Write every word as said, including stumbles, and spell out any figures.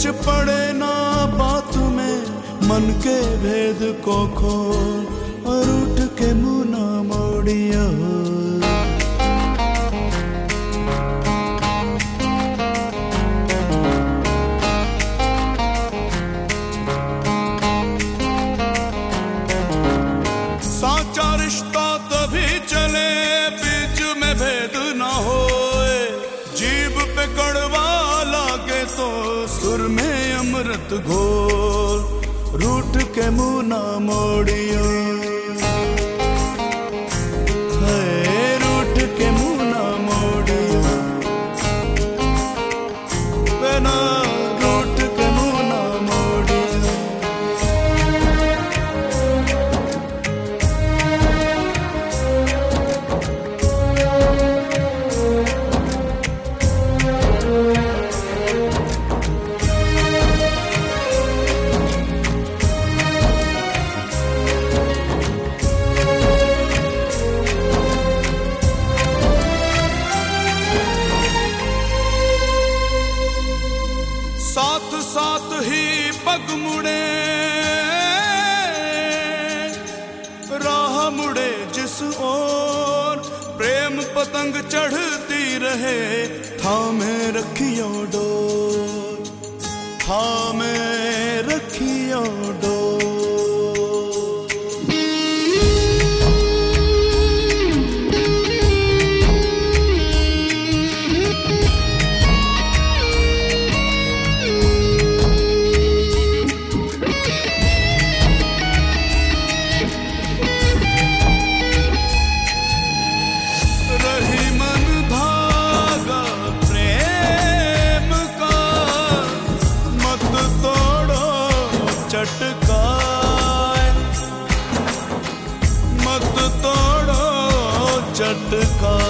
पड़े ना बात में, मन के भेद को खोल और उठ के मुंह ना मोड़ियो। साचा रिश्ता तभी चले बीच में भेद ना होए, जीभ पे कड़वा लागे तो सुर में अमृत घोल, रूठ के मुंह ना मोड़ियो। है रूठ के मुंह ना मोड़ियो, बिना रूठ के मुंह ना मोड़ियो। साथ साथ ही पग मुड़े, राह मुड़े जिस ओर, प्रेम पतंग चढ़ती रहे, थामे रखियो डोर, थामे रखियो डोर। मत तोड़ो चटका।